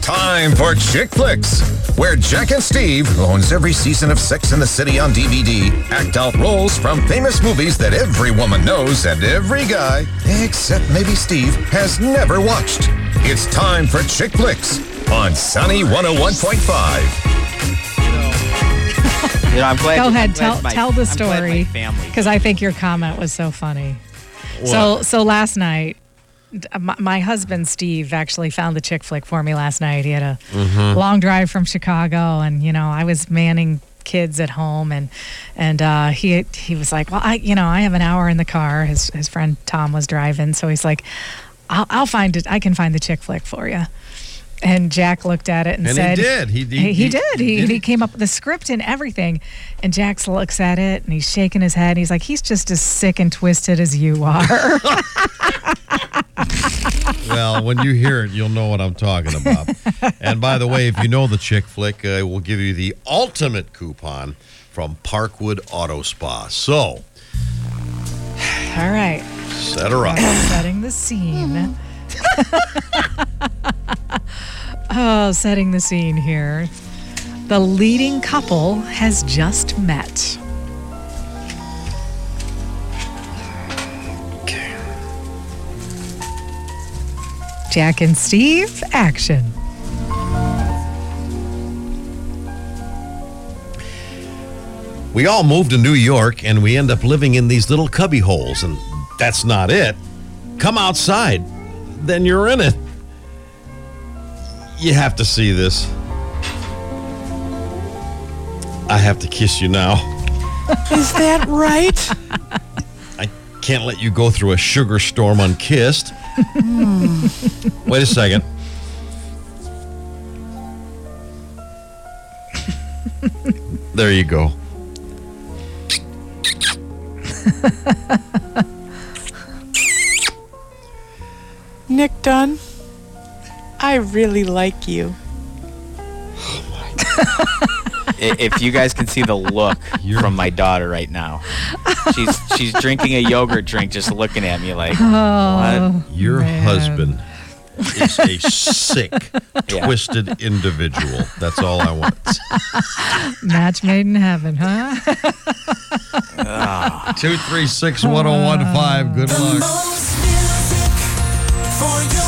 Time for Chick Flicks, where Jack and Steve, who owns every season of Sex and the City on DVD, act out roles from famous movies that every woman knows and every guy, except maybe Steve, has never watched. It's time for Chick Flicks on Sunny 101.5. I'm glad. Go ahead, tell the story, because I think your comment was so funny. So last night, my husband Steve actually found the chick flick for me last night. He had a long drive from Chicago, and I was manning kids at home, and he was like, well, I have an hour in the car. His friend Tom was driving, so he's like, I'll find it. I can find the chick flick for you. And Jack looked at it and said, he did. He came up with the script and everything. And Jack looks at it and he's shaking his head. He's like, he's just as sick and twisted as you are. Well, when you hear it, you'll know what I'm talking about. And by the way, if you know the chick flick, we'll give you the ultimate coupon from Parkwood Auto Spa. So, all right. Set her up. Setting the scene. Setting the scene here. The leading couple has just met. Okay. Jack and Steve, action. We all moved to New York, and we end up living in these little cubby holes, and that's not it. Come outside, then you're in it. You have to see this. I have to kiss you now. Is that right? I can't let you go through a sugar storm unkissed. Wait a second. There you go. Nick Dunn, I really like you. If you guys can see the look from my daughter right now, she's drinking a yogurt drink, just looking at me like, what? Your husband is a sick, twisted individual. That's all I want. Match made in heaven, huh? 236-1015. Good luck. For your